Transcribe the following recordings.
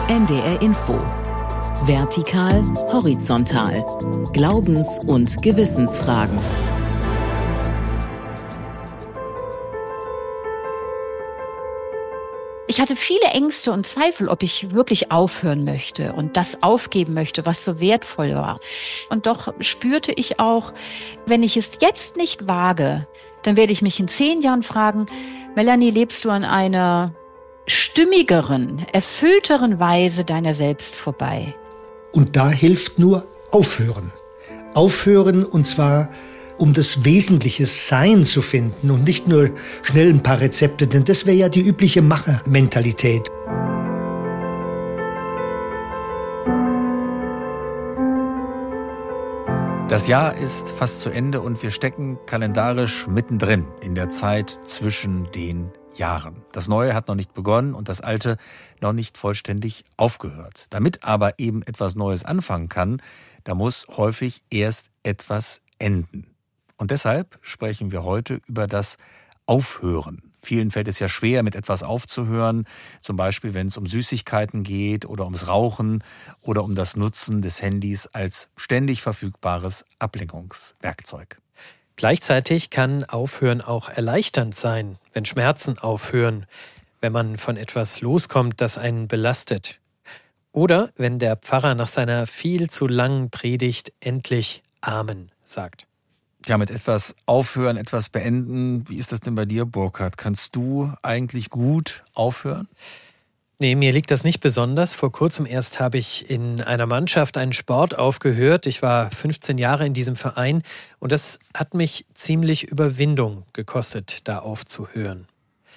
NDR Info. Vertikal, horizontal. Glaubens- und Gewissensfragen. Ich hatte viele Ängste und Zweifel, ob ich wirklich aufhören möchte und das aufgeben möchte, was so wertvoll war. Und doch spürte ich auch, wenn ich es jetzt nicht wage, dann werde ich mich in 10 Jahren fragen, Melanie, lebst du an einer stimmigeren, erfüllteren Weise deiner selbst vorbei? Und da hilft nur Aufhören. Aufhören, und zwar um das wesentliche Sein zu finden und nicht nur schnell ein paar Rezepte, denn das wäre ja die übliche Machermentalität. Das Jahr ist fast zu Ende und wir stecken kalendarisch mittendrin in der Zeit zwischen den Jahren. Das Neue hat noch nicht begonnen und das Alte noch nicht vollständig aufgehört. Damit aber eben etwas Neues anfangen kann, da muss häufig erst etwas enden. Und deshalb sprechen wir heute über das Aufhören. Vielen fällt es ja schwer, mit etwas aufzuhören, zum Beispiel wenn es um Süßigkeiten geht oder ums Rauchen oder um das Nutzen des Handys als ständig verfügbares Ablenkungswerkzeug. Gleichzeitig kann Aufhören auch erleichternd sein, wenn Schmerzen aufhören, wenn man von etwas loskommt, das einen belastet. Oder wenn der Pfarrer nach seiner viel zu langen Predigt endlich Amen sagt. Ja, mit etwas aufhören, etwas beenden. Wie ist das denn bei dir, Burkhard? Kannst du eigentlich gut aufhören? Nee, mir liegt das nicht besonders. Vor kurzem erst habe ich in einer Mannschaft einen Sport aufgehört. Ich war 15 Jahre in diesem Verein und das hat mich ziemlich Überwindung gekostet, da aufzuhören.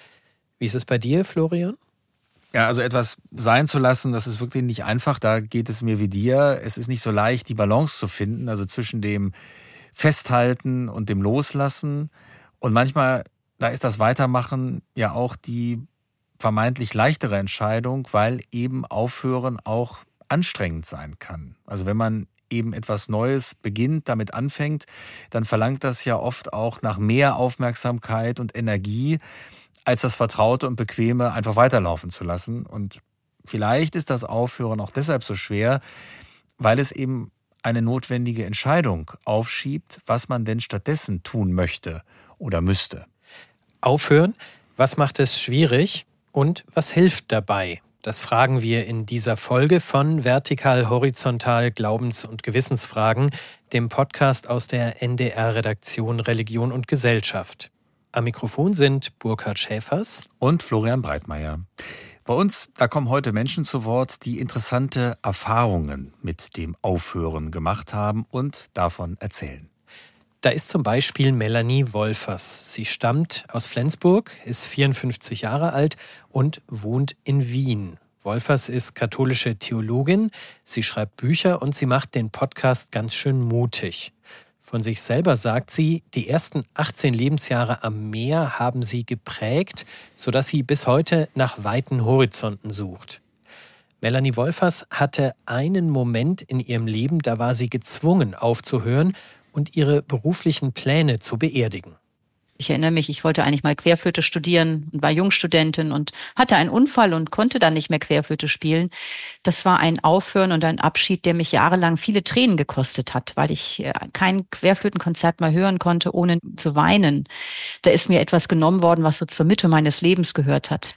Wie ist es bei dir, Florian? Ja, also etwas sein zu lassen, das ist wirklich nicht einfach. Da geht es mir wie dir. Es ist nicht so leicht, die Balance zu finden, also zwischen dem Festhalten und dem Loslassen. Und manchmal, da ist das Weitermachen ja auch die vermeintlich leichtere Entscheidung, weil eben Aufhören auch anstrengend sein kann. Also wenn man eben etwas Neues beginnt, damit anfängt, dann verlangt das ja oft auch nach mehr Aufmerksamkeit und Energie, als das Vertraute und Bequeme einfach weiterlaufen zu lassen. Und vielleicht ist das Aufhören auch deshalb so schwer, weil es eben eine notwendige Entscheidung aufschiebt, was man denn stattdessen tun möchte oder müsste. Aufhören? Was macht es schwierig und was hilft dabei? Das fragen wir in dieser Folge von Vertikal, Horizontal, Glaubens- und Gewissensfragen, dem Podcast aus der NDR-Redaktion Religion und Gesellschaft. Am Mikrofon sind Burkhard Schäfers und Florian Breitmeier. Bei uns, da kommen heute Menschen zu Wort, die interessante Erfahrungen mit dem Aufhören gemacht haben und davon erzählen. Da ist zum Beispiel Melanie Wolfers. Sie stammt aus Flensburg, ist 54 Jahre alt und wohnt in Wien. Wolfers ist katholische Theologin, sie schreibt Bücher und sie macht den Podcast ganz schön mutig. Von sich selber sagt sie, die ersten 18 Lebensjahre am Meer haben sie geprägt, sodass sie bis heute nach weiten Horizonten sucht. Melanie Wolfers hatte einen Moment in ihrem Leben, da war sie gezwungen aufzuhören und ihre beruflichen Pläne zu beerdigen. Ich erinnere mich, ich wollte eigentlich mal Querflöte studieren und war Jungstudentin und hatte einen Unfall und konnte dann nicht mehr Querflöte spielen. Das war ein Aufhören und ein Abschied, der mich jahrelang viele Tränen gekostet hat, weil ich kein Querflötenkonzert mehr hören konnte, ohne zu weinen. Da ist mir etwas genommen worden, was so zur Mitte meines Lebens gehört hat.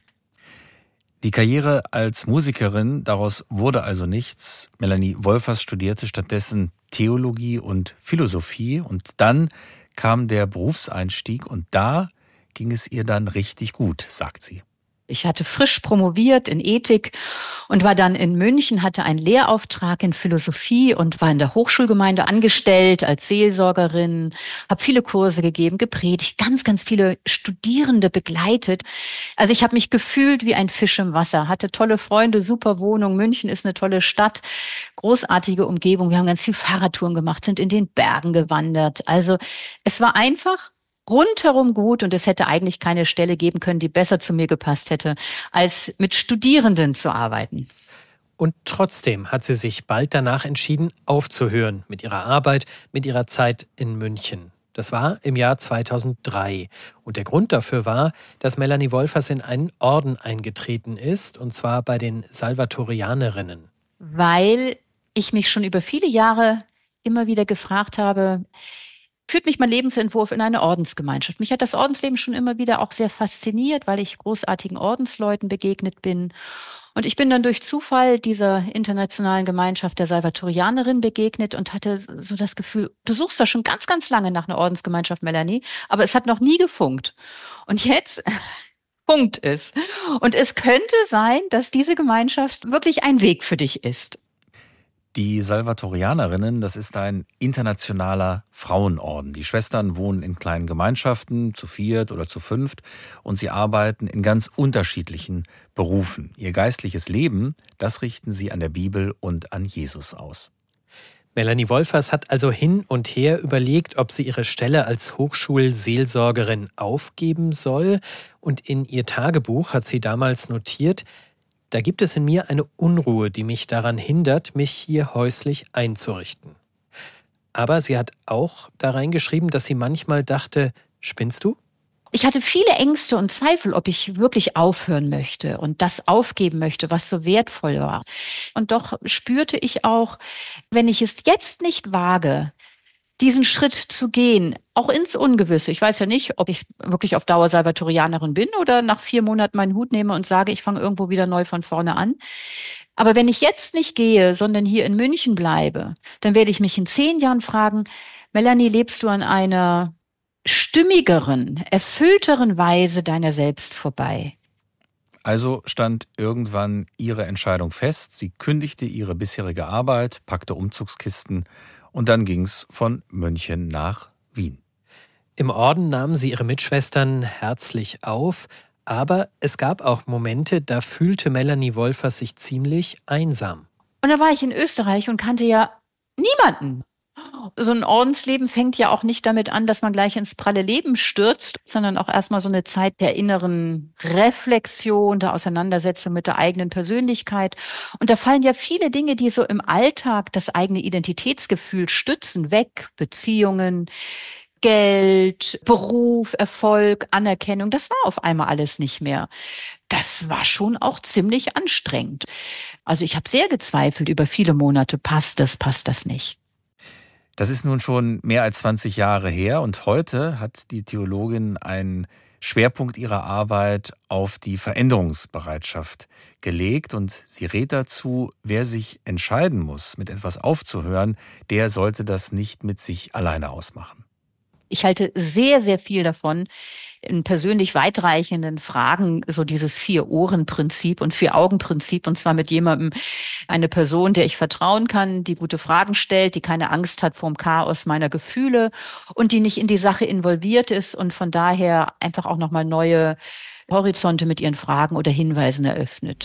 Die Karriere als Musikerin, daraus wurde also nichts. Melanie Wolfers studierte stattdessen Theologie und Philosophie und dann kam der Berufseinstieg und da ging es ihr dann richtig gut, sagt sie. Ich hatte frisch promoviert in Ethik und war dann in München, hatte einen Lehrauftrag in Philosophie und war in der Hochschulgemeinde angestellt als Seelsorgerin, habe viele Kurse gegeben, gepredigt, ganz, ganz viele Studierende begleitet. Also ich habe mich gefühlt wie ein Fisch im Wasser, hatte tolle Freunde, super Wohnung. München ist eine tolle Stadt, großartige Umgebung. Wir haben ganz viel Fahrradtouren gemacht, sind in den Bergen gewandert. Also es war einfach rundherum gut und es hätte eigentlich keine Stelle geben können, die besser zu mir gepasst hätte, als mit Studierenden zu arbeiten. Und trotzdem hat sie sich bald danach entschieden, aufzuhören mit ihrer Arbeit, mit ihrer Zeit in München. Das war im Jahr 2003. Und der Grund dafür war, dass Melanie Wolfers in einen Orden eingetreten ist, und zwar bei den Salvatorianerinnen. Weil ich mich schon über viele Jahre immer wieder gefragt habe, führt mich mein Lebensentwurf in eine Ordensgemeinschaft? Mich hat das Ordensleben schon immer wieder auch sehr fasziniert, weil ich großartigen Ordensleuten begegnet bin. Und ich bin dann durch Zufall dieser internationalen Gemeinschaft der Salvatorianerin begegnet und hatte so das Gefühl, du suchst ja schon ganz, ganz lange nach einer Ordensgemeinschaft, Melanie, aber es hat noch nie gefunkt. Und jetzt funkt es. Und es könnte sein, dass diese Gemeinschaft wirklich ein Weg für dich ist. Die Salvatorianerinnen, das ist ein internationaler Frauenorden. Die Schwestern wohnen in kleinen Gemeinschaften, zu 4 oder zu 5, und sie arbeiten in ganz unterschiedlichen Berufen. Ihr geistliches Leben, das richten sie an der Bibel und an Jesus aus. Melanie Wolfers hat also hin und her überlegt, ob sie ihre Stelle als Hochschulseelsorgerin aufgeben soll. Und in ihr Tagebuch hat sie damals notiert: Da gibt es in mir eine Unruhe, die mich daran hindert, mich hier häuslich einzurichten. Aber sie hat auch da reingeschrieben, dass sie manchmal dachte, spinnst du? Ich hatte viele Ängste und Zweifel, ob ich wirklich aufhören möchte und das aufgeben möchte, was so wertvoll war. Und doch spürte ich auch, wenn ich es jetzt nicht wage, diesen Schritt zu gehen, auch ins Ungewisse. Ich weiß ja nicht, ob ich wirklich auf Dauer Salvatorianerin bin oder nach 4 Monaten meinen Hut nehme und sage, ich fange irgendwo wieder neu von vorne an. Aber wenn ich jetzt nicht gehe, sondern hier in München bleibe, dann werde ich mich in 10 Jahren fragen, Melanie, lebst du an einer stimmigeren, erfüllteren Weise deiner selbst vorbei? Also stand irgendwann ihre Entscheidung fest. Sie kündigte ihre bisherige Arbeit, packte Umzugskisten und dann ging's von München nach Wien. Im Orden nahmen sie ihre Mitschwestern herzlich auf, aber es gab auch Momente, da fühlte Melanie Wolfers sich ziemlich einsam. Und da war ich in Österreich und kannte ja niemanden. So ein Ordensleben fängt ja auch nicht damit an, dass man gleich ins pralle Leben stürzt, sondern auch erstmal so eine Zeit der inneren Reflexion, der Auseinandersetzung mit der eigenen Persönlichkeit. Und da fallen ja viele Dinge, die so im Alltag das eigene Identitätsgefühl stützen, weg. Beziehungen, Geld, Beruf, Erfolg, Anerkennung, das war auf einmal alles nicht mehr. Das war schon auch ziemlich anstrengend. Also ich habe sehr gezweifelt über viele Monate, passt das nicht. Das ist nun schon mehr als 20 Jahre her und heute hat die Theologin einen Schwerpunkt ihrer Arbeit auf die Veränderungsbereitschaft gelegt und sie rät dazu, wer sich entscheiden muss, mit etwas aufzuhören, der sollte das nicht mit sich alleine ausmachen. Ich halte sehr, sehr viel davon, in persönlich weitreichenden Fragen so dieses 4-Ohren-Prinzip und 4-Augen-Prinzip, und zwar mit jemandem, eine Person, der ich vertrauen kann, die gute Fragen stellt, die keine Angst hat vor dem Chaos meiner Gefühle und die nicht in die Sache involviert ist und von daher einfach auch nochmal neue Horizonte mit ihren Fragen oder Hinweisen eröffnet.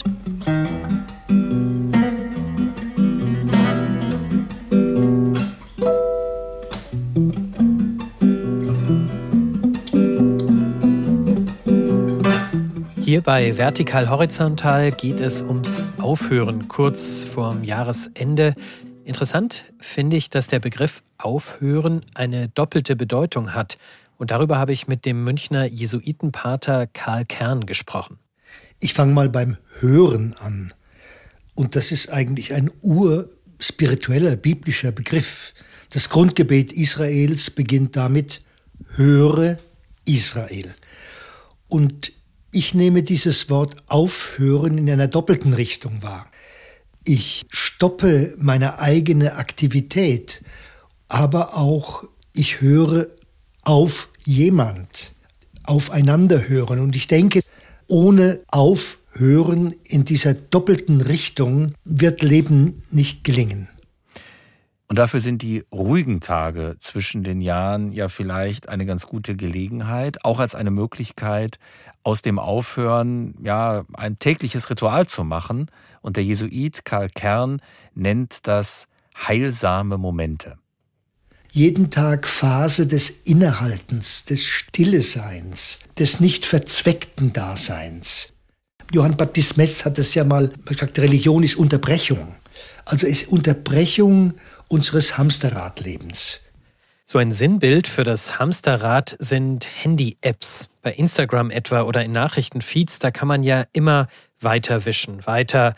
Hier bei Vertikal Horizontal geht es ums Aufhören kurz vorm Jahresende. Interessant finde ich, dass der Begriff Aufhören eine doppelte Bedeutung hat. Und darüber habe ich mit dem Münchner Jesuitenpater Karl Kern gesprochen. Ich fange mal beim Hören an. Und das ist eigentlich ein urspiritueller, biblischer Begriff. Das Grundgebet Israels beginnt damit: Höre Israel. Und ich nehme dieses Wort Aufhören in einer doppelten Richtung wahr. Ich stoppe meine eigene Aktivität, aber auch ich höre auf jemand, aufeinander hören. Und ich denke, ohne Aufhören in dieser doppelten Richtung wird Leben nicht gelingen. Und dafür sind die ruhigen Tage zwischen den Jahren ja vielleicht eine ganz gute Gelegenheit, auch als eine Möglichkeit, aus dem Aufhören ja ein tägliches Ritual zu machen. Und der Jesuit Karl Kern nennt das heilsame Momente. Jeden Tag Phase des Innehaltens, des Stilleseins, des nicht verzweckten Daseins. Johann Baptist Metz hat das ja mal gesagt, Religion ist Unterbrechung. Also es ist Unterbrechung unseres Hamsterradlebens. So ein Sinnbild für das Hamsterrad sind Handy-Apps. Bei Instagram etwa oder in Nachrichtenfeeds, da kann man ja immer weiter wischen, weiter,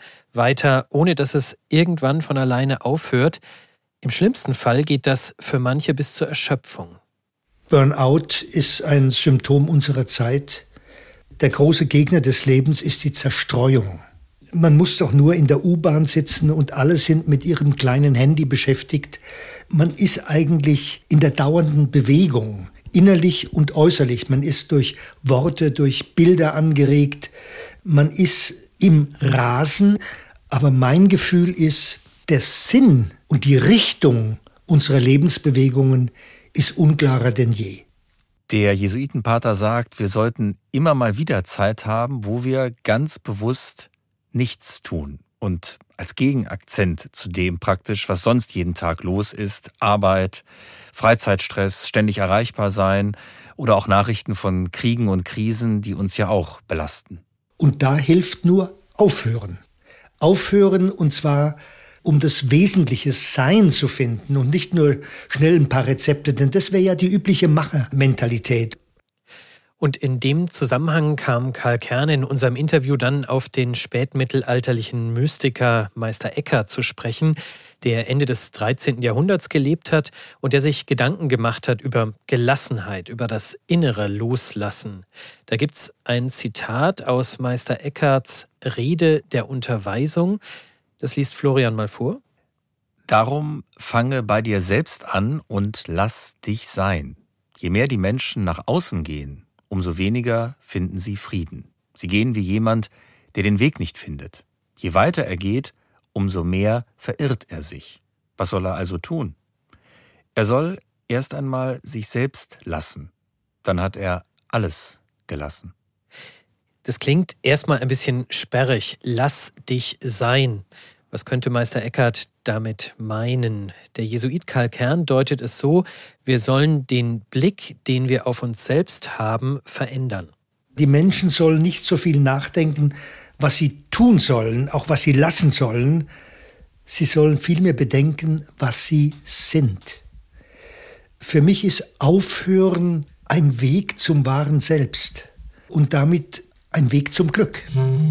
ohne dass es irgendwann von alleine aufhört. Im schlimmsten Fall geht das für manche bis zur Erschöpfung. Burnout ist ein Symptom unserer Zeit. Der große Gegner des Lebens ist die Zerstreuung. Man muss doch nur in der U-Bahn sitzen und alle sind mit ihrem kleinen Handy beschäftigt. Man ist eigentlich in der dauernden Bewegung, innerlich und äußerlich. Man ist durch Worte, durch Bilder angeregt. Man ist im Rasen. Aber mein Gefühl ist, der Sinn und die Richtung unserer Lebensbewegungen ist unklarer denn je. Der Jesuitenpater sagt, wir sollten immer mal wieder Zeit haben, wo wir ganz bewusst nichts tun und als Gegenakzent zu dem praktisch, was sonst jeden Tag los ist, Arbeit, Freizeitstress, ständig erreichbar sein oder auch Nachrichten von Kriegen und Krisen, die uns ja auch belasten. Und da hilft nur aufhören. Aufhören, und zwar um das wesentliche Sein zu finden und nicht nur schnell ein paar Rezepte, denn das wäre ja die übliche Machermentalität. Und in dem Zusammenhang kam Karl Kern in unserem Interview dann auf den spätmittelalterlichen Mystiker Meister Eckhart zu sprechen, der Ende des 13. Jahrhunderts gelebt hat und der sich Gedanken gemacht hat über Gelassenheit, über das innere Loslassen. Da gibt's ein Zitat aus Meister Eckharts Rede der Unterweisung. Das liest Florian mal vor. Darum fange bei dir selbst an und lass dich sein. Je mehr die Menschen nach außen gehen, umso weniger finden sie Frieden. Sie gehen wie jemand, der den Weg nicht findet. Je weiter er geht, umso mehr verirrt er sich. Was soll er also tun? Er soll erst einmal sich selbst lassen. Dann hat er alles gelassen. Das klingt erstmal ein bisschen sperrig. Lass dich sein. Was könnte Meister Eckhart damit meinen? Der Jesuit Karl Kern deutet es so, wir sollen den Blick, den wir auf uns selbst haben, verändern. Die Menschen sollen nicht so viel nachdenken, was sie tun sollen, auch was sie lassen sollen. Sie sollen vielmehr bedenken, was sie sind. Für mich ist Aufhören ein Weg zum wahren Selbst und damit ein Weg zum Glück.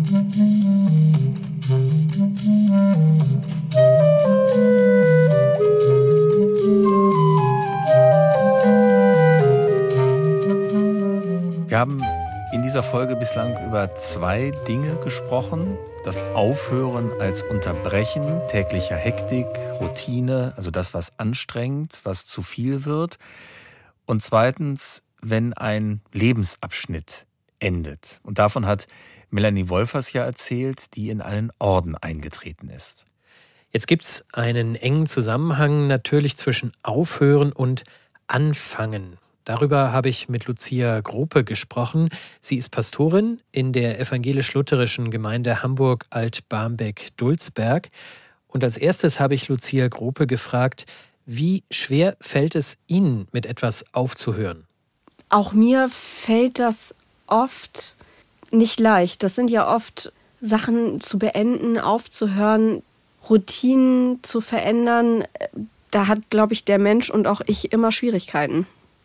Wir haben in dieser Folge bislang über 2 Dinge gesprochen. Das Aufhören als Unterbrechen täglicher Hektik, Routine, also das, was anstrengend, was zu viel wird. Und zweitens, wenn ein Lebensabschnitt endet. Und davon hat Melanie Wolfers ja erzählt, die in einen Orden eingetreten ist. Jetzt gibt es einen engen Zusammenhang natürlich zwischen Aufhören und Anfangen. Darüber habe ich mit Lucia Grope gesprochen. Sie ist Pastorin in der evangelisch-lutherischen Gemeinde Hamburg-Alt-Barmbek-Dulsberg. Und als erstes habe ich Lucia Grope gefragt, wie schwer fällt es Ihnen, mit etwas aufzuhören? Auch mir fällt das oft nicht leicht. Das sind ja oft Sachen zu beenden, aufzuhören, Routinen zu verändern. Da hat, glaube ich, der Mensch und auch ich immer Schwierigkeiten.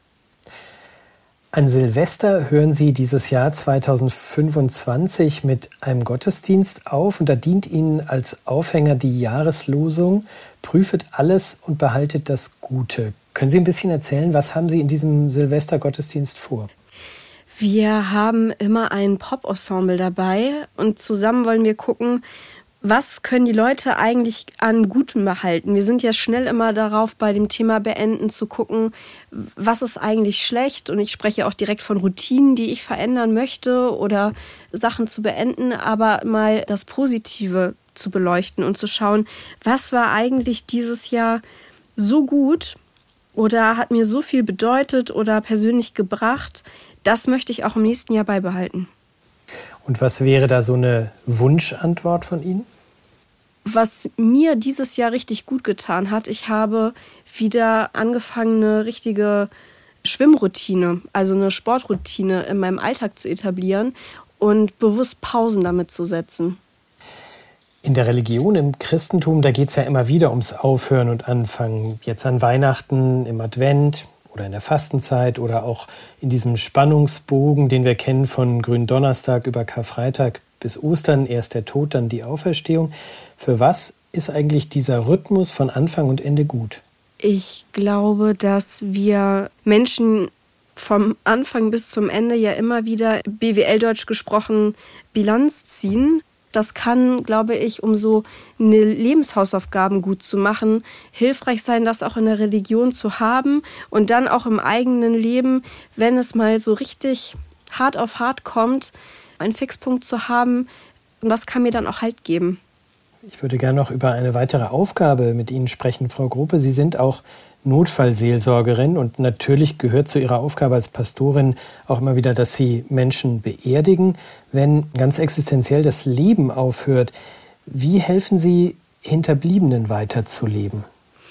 An Silvester hören Sie dieses Jahr 2025 mit einem Gottesdienst auf und da dient Ihnen als Aufhänger die Jahreslosung „Prüfet alles und behaltet das Gute". Können Sie ein bisschen erzählen, was haben Sie in diesem Silvester-Gottesdienst vor? Wir haben immer ein Pop-Ensemble dabei und zusammen wollen wir gucken, was können die Leute eigentlich an Gutem behalten. Wir sind ja schnell immer darauf, bei dem Thema Beenden zu gucken, was ist eigentlich schlecht. Und ich spreche auch direkt von Routinen, die ich verändern möchte oder Sachen zu beenden, aber mal das Positive zu beleuchten und zu schauen, was war eigentlich dieses Jahr so gut oder hat mir so viel bedeutet oder persönlich gebracht. Das möchte ich auch im nächsten Jahr beibehalten. Und was wäre da so eine Wunschantwort von Ihnen? Was mir dieses Jahr richtig gut getan hat, ich habe wieder angefangen, eine richtige Schwimmroutine, also eine Sportroutine in meinem Alltag zu etablieren und bewusst Pausen damit zu setzen. In der Religion, im Christentum, da geht es ja immer wieder ums Aufhören und Anfangen. Jetzt an Weihnachten, im Advent oder in der Fastenzeit oder auch in diesem Spannungsbogen, den wir kennen von Gründonnerstag über Karfreitag bis Ostern, erst der Tod, dann die Auferstehung. Für was ist eigentlich dieser Rhythmus von Anfang und Ende gut? Ich glaube, dass wir Menschen vom Anfang bis zum Ende ja immer wieder, BWL-Deutsch gesprochen, Bilanz ziehen. Das kann, glaube ich, um so eine Lebenshausaufgaben gut zu machen, hilfreich sein, das auch in der Religion zu haben und dann auch im eigenen Leben, wenn es mal so richtig hart auf hart kommt, einen Fixpunkt zu haben, was kann mir dann auch Halt geben. Ich würde gerne noch über eine weitere Aufgabe mit Ihnen sprechen, Frau Gruppe. Sie sind auch Notfallseelsorgerin und natürlich gehört zu Ihrer Aufgabe als Pastorin auch immer wieder, dass Sie Menschen beerdigen. Wenn ganz existenziell das Leben aufhört, wie helfen Sie Hinterbliebenen weiterzuleben?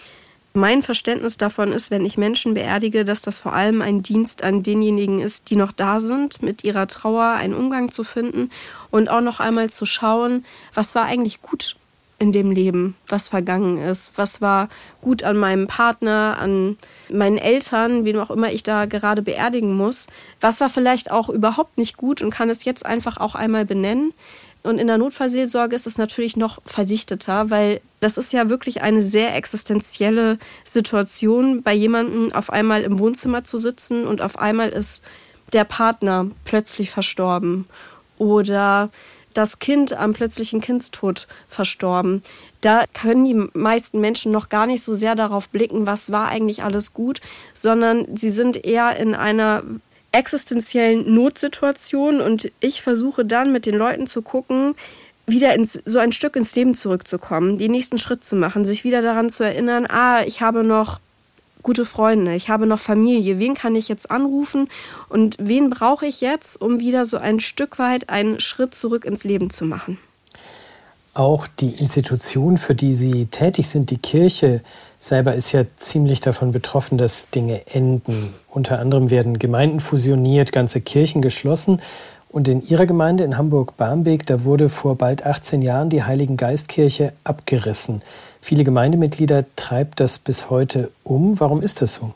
Mein Verständnis davon ist, wenn ich Menschen beerdige, dass das vor allem ein Dienst an denjenigen ist, die noch da sind, mit ihrer Trauer einen Umgang zu finden und auch noch einmal zu schauen, was war eigentlich gut in dem Leben, was vergangen ist, was war gut an meinem Partner, an meinen Eltern, wen auch immer ich da gerade beerdigen muss, was war vielleicht auch überhaupt nicht gut und kann es jetzt einfach auch einmal benennen. Und in der Notfallseelsorge ist es natürlich noch verdichteter, weil das ist ja wirklich eine sehr existenzielle Situation, bei jemandem auf einmal im Wohnzimmer zu sitzen und auf einmal ist der Partner plötzlich verstorben oder das Kind am plötzlichen Kindstod verstorben. Da können die meisten Menschen noch gar nicht so sehr darauf blicken, was war eigentlich alles gut, sondern sie sind eher in einer existenziellen Notsituation und ich versuche dann mit den Leuten zu gucken, wieder so ein Stück ins Leben zurückzukommen, den nächsten Schritt zu machen, sich wieder daran zu erinnern, ich habe noch gute Freunde, ich habe noch Familie, wen kann ich jetzt anrufen und wen brauche ich jetzt, um wieder so ein Stück weit einen Schritt zurück ins Leben zu machen. Auch die Institution, für die Sie tätig sind, die Kirche selber, ist ja ziemlich davon betroffen, dass Dinge enden. Unter anderem werden Gemeinden fusioniert, ganze Kirchen geschlossen. Und in Ihrer Gemeinde in Hamburg-Barmbek, da wurde vor bald 18 Jahren die Heiligen-Geist-Kirche abgerissen. Viele Gemeindemitglieder treibt das bis heute um. Warum ist das so?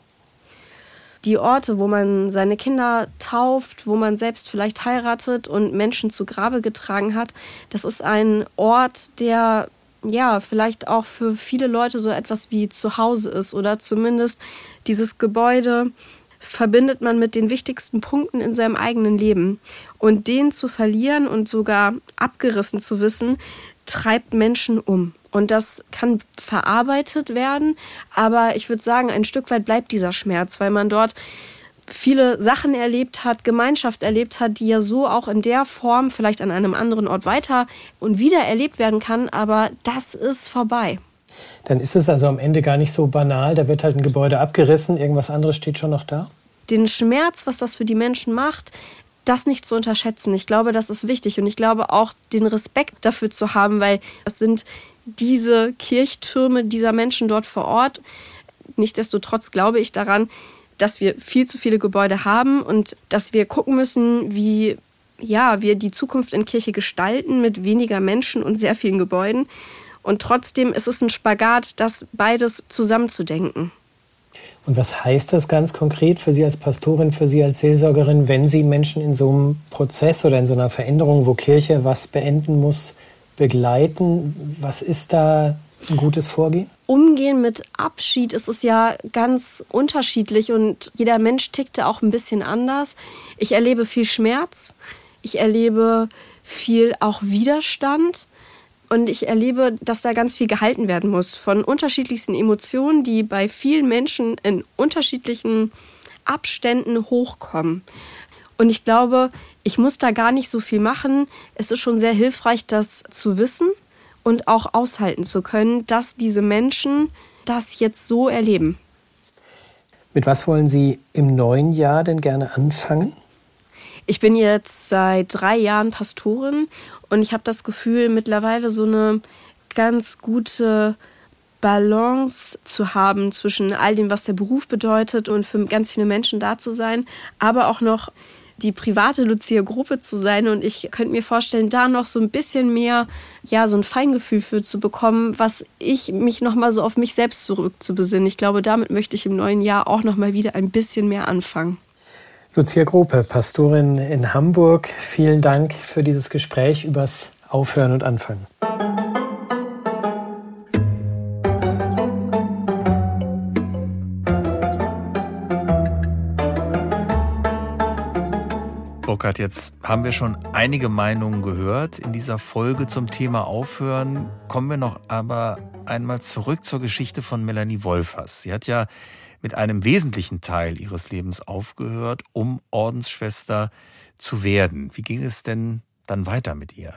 Die Orte, wo man seine Kinder tauft, wo man selbst vielleicht heiratet und Menschen zu Grabe getragen hat, das ist ein Ort, der vielleicht auch für viele Leute so etwas wie zu Hause ist oder zumindest dieses Gebäude verbindet man mit den wichtigsten Punkten in seinem eigenen Leben. Und den zu verlieren und sogar abgerissen zu wissen, treibt Menschen um. Und das kann verarbeitet werden, aber ich würde sagen, ein Stück weit bleibt dieser Schmerz, weil man dort viele Sachen erlebt hat, Gemeinschaft erlebt hat, die ja so auch in der Form vielleicht an einem anderen Ort weiter und wieder erlebt werden kann, aber das ist vorbei. Dann ist es also am Ende gar nicht so banal, da wird halt ein Gebäude abgerissen, irgendwas anderes steht schon noch da? Den Schmerz, was das für die Menschen macht, das nicht zu unterschätzen. Ich glaube, das ist wichtig und ich glaube auch, den Respekt dafür zu haben, weil es sind diese Kirchtürme dieser Menschen dort vor Ort. Nichtsdestotrotz glaube ich daran, dass wir viel zu viele Gebäude haben und dass wir gucken müssen, wie wir die Zukunft in Kirche gestalten mit weniger Menschen und sehr vielen Gebäuden. Und trotzdem ist es ein Spagat, das beides zusammenzudenken. Und was heißt das ganz konkret für Sie als Pastorin, für Sie als Seelsorgerin, wenn Sie Menschen in so einem Prozess oder in so einer Veränderung, wo Kirche was beenden muss, begleiten? Was ist da ein gutes Vorgehen? Umgehen mit Abschied ist es ja ganz unterschiedlich und jeder Mensch tickt auch ein bisschen anders. Ich erlebe viel Schmerz, ich erlebe viel auch Widerstand. Und ich erlebe, dass da ganz viel gehalten werden muss von unterschiedlichsten Emotionen, die bei vielen Menschen in unterschiedlichen Abständen hochkommen. Und ich glaube, ich muss da gar nicht so viel machen. Es ist schon sehr hilfreich, das zu wissen und auch aushalten zu können, dass diese Menschen das jetzt so erleben. Mit was wollen Sie im neuen Jahr denn gerne anfangen? Ich bin jetzt seit 3 Jahren Pastorin und ich habe das Gefühl, mittlerweile so eine ganz gute Balance zu haben zwischen all dem, was der Beruf bedeutet und für ganz viele Menschen da zu sein, aber auch noch die private Lucia Gruppe zu sein. Und ich könnte mir vorstellen, da noch so ein bisschen mehr, so ein Feingefühl für zu bekommen, was mich nochmal so auf mich selbst zurückzubesinnen. Ich glaube, damit möchte ich im neuen Jahr auch nochmal wieder ein bisschen mehr anfangen. Lucia Gruppe, Pastorin in Hamburg, vielen Dank für dieses Gespräch übers Aufhören und Anfangen. Burkhard, jetzt haben wir schon einige Meinungen gehört in dieser Folge zum Thema Aufhören. Kommen wir noch aber einmal zurück zur Geschichte von Melanie Wolfers. Sie hat ja mit einem wesentlichen Teil ihres Lebens aufgehört, um Ordensschwester zu werden. Wie ging es denn dann weiter mit ihr?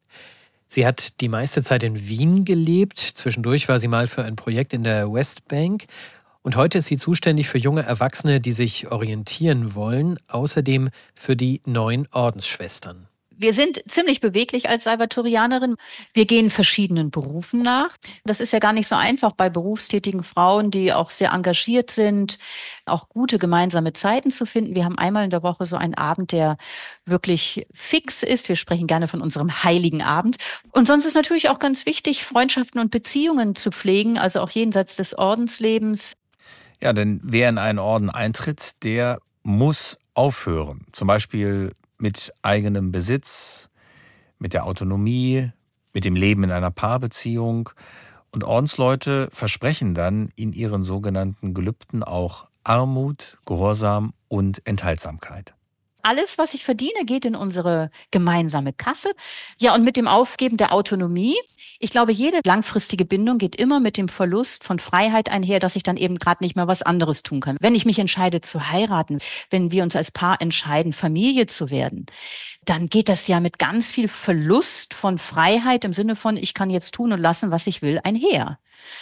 Sie hat die meiste Zeit in Wien gelebt. Zwischendurch war sie mal für ein Projekt in der Westbank. Und heute ist sie zuständig für junge Erwachsene, die sich orientieren wollen, außerdem für die neuen Ordensschwestern. Wir sind ziemlich beweglich als Salvatorianerin. Wir gehen verschiedenen Berufen nach. Das ist ja gar nicht so einfach bei berufstätigen Frauen, die auch sehr engagiert sind, auch gute gemeinsame Zeiten zu finden. Wir haben einmal in der Woche so einen Abend, der wirklich fix ist. Wir sprechen gerne von unserem heiligen Abend. Und sonst ist natürlich auch ganz wichtig, Freundschaften und Beziehungen zu pflegen, also auch jenseits des Ordenslebens. Ja, denn wer in einen Orden eintritt, der muss aufhören. Zum Beispiel mit eigenem Besitz, mit der Autonomie, mit dem Leben in einer Paarbeziehung. Und Ordensleute versprechen dann in ihren sogenannten Gelübden auch Armut, Gehorsam und Enthaltsamkeit. Alles, was ich verdiene, geht in unsere gemeinsame Kasse. Ja, und mit dem Aufgeben der Autonomie. Ich glaube, jede langfristige Bindung geht immer mit dem Verlust von Freiheit einher, dass ich dann eben gerade nicht mehr was anderes tun kann. Wenn ich mich entscheide zu heiraten, wenn wir uns als Paar entscheiden, Familie zu werden, dann geht das ja mit ganz viel Verlust von Freiheit im Sinne von, ich kann jetzt tun und lassen, was ich will, einher.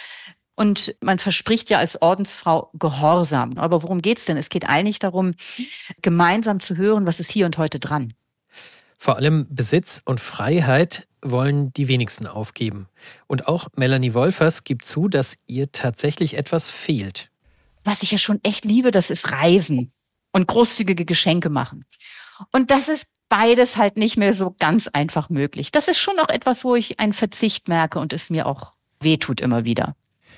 Und man verspricht ja als Ordensfrau Gehorsam. Aber worum geht's denn? Es geht eigentlich darum, gemeinsam zu hören, was ist hier und heute dran. Vor allem Besitz und Freiheit wollen die wenigsten aufgeben. Und auch Melanie Wolfers gibt zu, dass ihr tatsächlich etwas fehlt. Was ich ja schon echt liebe, das ist Reisen und großzügige Geschenke machen. Und das ist beides halt nicht mehr so ganz einfach möglich. Das ist schon auch etwas, wo ich einen Verzicht merke und es mir auch wehtut immer wieder.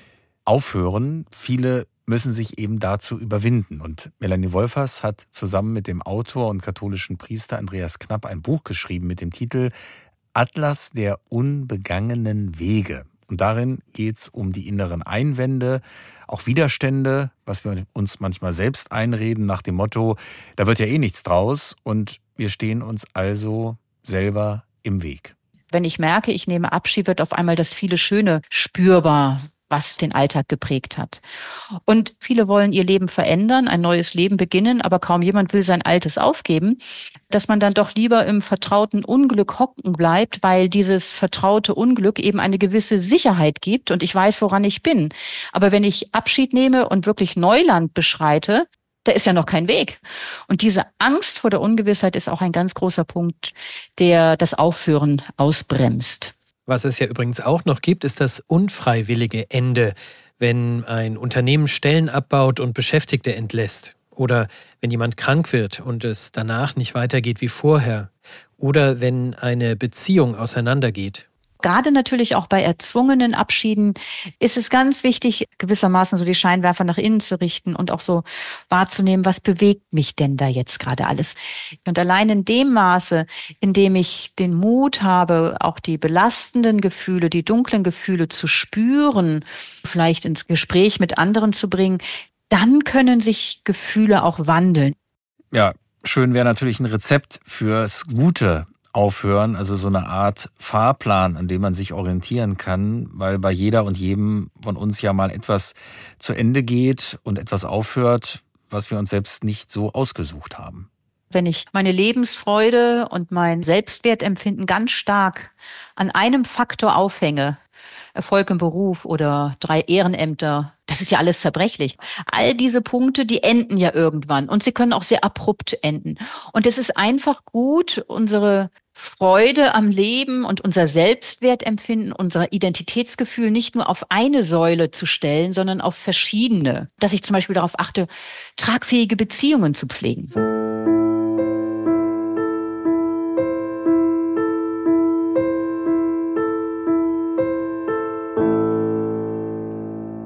Aufhören. Viele müssen sich eben dazu überwinden. Und Melanie Wolfers hat zusammen mit dem Autor und katholischen Priester Andreas Knapp ein Buch geschrieben mit dem Titel Atlas der unbegangenen Wege. Und darin geht es um die inneren Einwände, auch Widerstände, was wir uns manchmal selbst einreden nach dem Motto, da wird ja eh nichts draus und wir stehen uns also selber im Weg. Wenn ich merke, ich nehme Abschied, wird auf einmal das viele Schöne spürbar, was den Alltag geprägt hat. Und viele wollen ihr Leben verändern, ein neues Leben beginnen, aber kaum jemand will sein Altes aufgeben, dass man dann doch lieber im vertrauten Unglück hocken bleibt, weil dieses vertraute Unglück eben eine gewisse Sicherheit gibt und ich weiß, woran ich bin. Aber wenn ich Abschied nehme und wirklich Neuland beschreite, da ist ja noch kein Weg. Und diese Angst vor der Ungewissheit ist auch ein ganz großer Punkt, der das Aufhören ausbremst. Was es ja übrigens auch noch gibt, ist das unfreiwillige Ende, wenn ein Unternehmen Stellen abbaut und Beschäftigte entlässt. Oder wenn jemand krank wird und es danach nicht weitergeht wie vorher. Oder wenn eine Beziehung auseinandergeht. Gerade natürlich auch bei erzwungenen Abschieden ist es ganz wichtig, gewissermaßen so die Scheinwerfer nach innen zu richten und auch so wahrzunehmen, was bewegt mich denn da jetzt gerade alles. Und allein in dem Maße, in dem ich den Mut habe, auch die belastenden Gefühle, die dunklen Gefühle zu spüren, vielleicht ins Gespräch mit anderen zu bringen, dann können sich Gefühle auch wandeln. Ja, schön wäre natürlich ein Rezept fürs gute Aufhören, also so eine Art Fahrplan, an dem man sich orientieren kann, weil bei jeder und jedem von uns ja mal etwas zu Ende geht und etwas aufhört, was wir uns selbst nicht so ausgesucht haben. Wenn ich meine Lebensfreude und mein Selbstwertempfinden ganz stark an einem Faktor aufhänge, Erfolg im Beruf oder 3 Ehrenämter, das ist ja alles zerbrechlich. All diese Punkte, die enden ja irgendwann und sie können auch sehr abrupt enden. Und es ist einfach gut, unsere Freude am Leben und unser Selbstwertempfinden, unser Identitätsgefühl nicht nur auf eine Säule zu stellen, sondern auf verschiedene. Dass ich zum Beispiel darauf achte, tragfähige Beziehungen zu pflegen.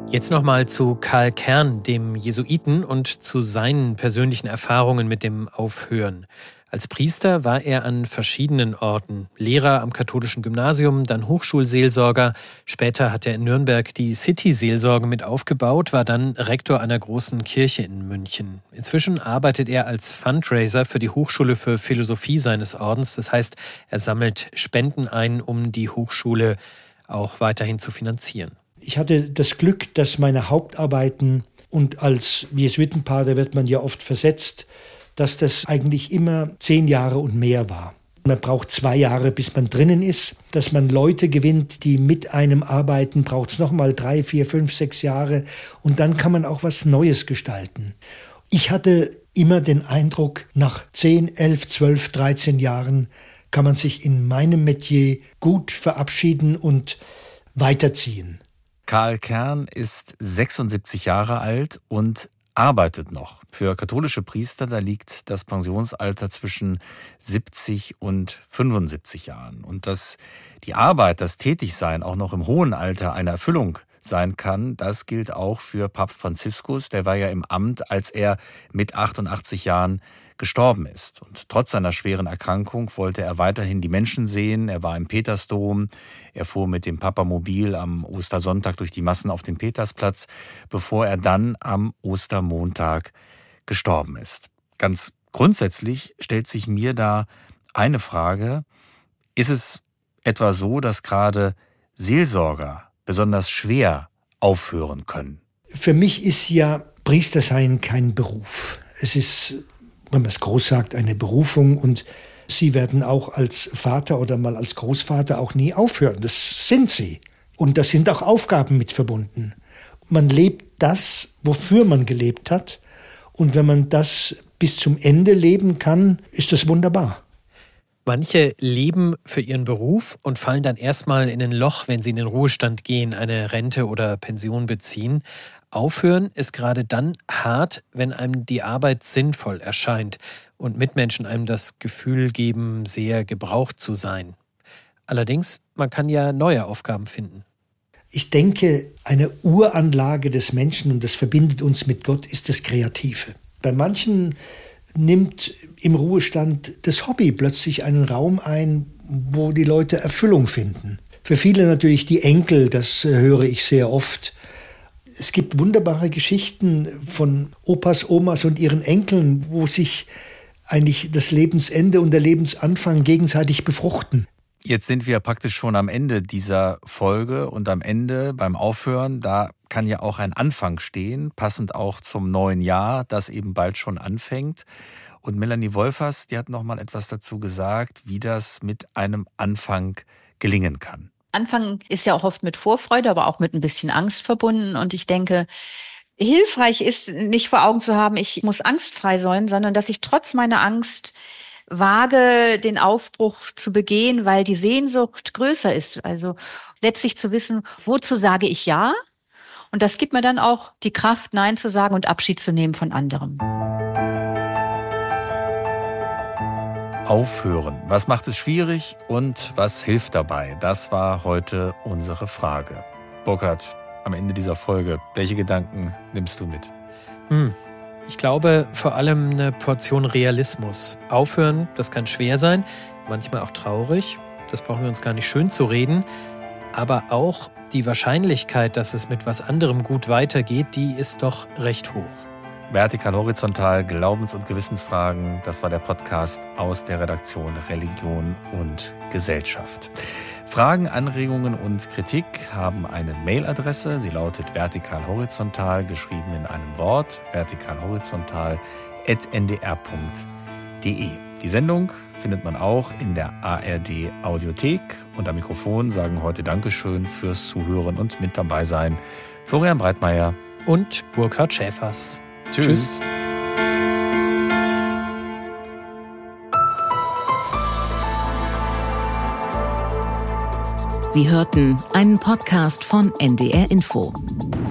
Jetzt nochmal zu Karl Kern, dem Jesuiten, und zu seinen persönlichen Erfahrungen mit dem Aufhören. Als Priester war er an verschiedenen Orten. Lehrer am katholischen Gymnasium, dann Hochschulseelsorger. Später hat er in Nürnberg die City-Seelsorge mit aufgebaut, war dann Rektor einer großen Kirche in München. Inzwischen arbeitet er als Fundraiser für die Hochschule für Philosophie seines Ordens. Das heißt, er sammelt Spenden ein, um die Hochschule auch weiterhin zu finanzieren. Ich hatte das Glück, dass meine Hauptarbeiten, und als Jesuitenpater wird man ja oft versetzt, dass das eigentlich immer 10 Jahre und mehr war. Man braucht 2 Jahre, bis man drinnen ist. Dass man Leute gewinnt, die mit einem arbeiten, braucht es nochmal 3, 4, 5, 6 Jahre. Und dann kann man auch was Neues gestalten. Ich hatte immer den Eindruck, nach 10, 11, 12, 13 Jahren kann man sich in meinem Metier gut verabschieden und weiterziehen. Karl Kern ist 76 Jahre alt und arbeitet noch. Für katholische Priester, da liegt das Pensionsalter zwischen 70 und 75 Jahren. Und dass die Arbeit, das Tätigsein auch noch im hohen Alter eine Erfüllung sein kann, das gilt auch für Papst Franziskus. Der war ja im Amt, als er mit 88 Jahren gestorben ist. Und trotz seiner schweren Erkrankung wollte er weiterhin die Menschen sehen. Er war im Petersdom. Er fuhr mit dem Papamobil am Ostersonntag durch die Massen auf den Petersplatz, bevor er dann am Ostermontag gestorben ist. Ganz grundsätzlich stellt sich mir da eine Frage. Ist es etwa so, dass gerade Seelsorger besonders schwer aufhören können? Für mich ist ja Priestersein kein Beruf. Es ist, wenn man es groß sagt, eine Berufung, und Sie werden auch als Vater oder mal als Großvater auch nie aufhören. Das sind Sie. Und da sind auch Aufgaben mit verbunden. Man lebt das, wofür man gelebt hat. Und wenn man das bis zum Ende leben kann, ist das wunderbar. Manche leben für ihren Beruf und fallen dann erstmal in ein Loch, wenn sie in den Ruhestand gehen, eine Rente oder Pension beziehen. Aufhören ist gerade dann hart, wenn einem die Arbeit sinnvoll erscheint und Mitmenschen einem das Gefühl geben, sehr gebraucht zu sein. Allerdings, man kann ja neue Aufgaben finden. Ich denke, eine Uranlage des Menschen, und das verbindet uns mit Gott, ist das Kreative. Bei manchen nimmt im Ruhestand das Hobby plötzlich einen Raum ein, wo die Leute Erfüllung finden. Für viele natürlich die Enkel, das höre ich sehr oft. Es gibt wunderbare Geschichten von Opas, Omas und ihren Enkeln, wo sich eigentlich das Lebensende und der Lebensanfang gegenseitig befruchten. Jetzt sind wir praktisch schon am Ende dieser Folge, und am Ende beim Aufhören, da kann ja auch ein Anfang stehen, passend auch zum neuen Jahr, das eben bald schon anfängt. Und Melanie Wolfers, die hat noch mal etwas dazu gesagt, wie das mit einem Anfang gelingen kann. Anfang ist ja auch oft mit Vorfreude, aber auch mit ein bisschen Angst verbunden. Und ich denke, hilfreich ist, nicht vor Augen zu haben, ich muss angstfrei sein, sondern dass ich trotz meiner Angst wage, den Aufbruch zu begehen, weil die Sehnsucht größer ist. Also letztlich zu wissen, wozu sage ich Ja? Und das gibt mir dann auch die Kraft, Nein zu sagen und Abschied zu nehmen von anderem. Aufhören. Was macht es schwierig und was hilft dabei? Das war heute unsere Frage. Burkhard, am Ende dieser Folge, welche Gedanken nimmst du mit? Ich glaube, vor allem eine Portion Realismus. Aufhören, das kann schwer sein, manchmal auch traurig. Das brauchen wir uns gar nicht schön zu reden. Aber auch die Wahrscheinlichkeit, dass es mit was anderem gut weitergeht, die ist doch recht hoch. Vertikal Horizontal, Glaubens- und Gewissensfragen. Das war der Podcast aus der Redaktion Religion und Gesellschaft. Fragen, Anregungen und Kritik haben eine Mailadresse. Sie lautet vertikalhorizontal, geschrieben in einem Wort, vertikalhorizontal@ndr.de. Die Sendung findet man auch in der ARD Audiothek. Und am Mikrofon sagen heute Dankeschön fürs Zuhören und mit dabei sein Florian Breitmeier und Burkhard Schäfers. Tschüss. Sie hörten einen Podcast von NDR Info.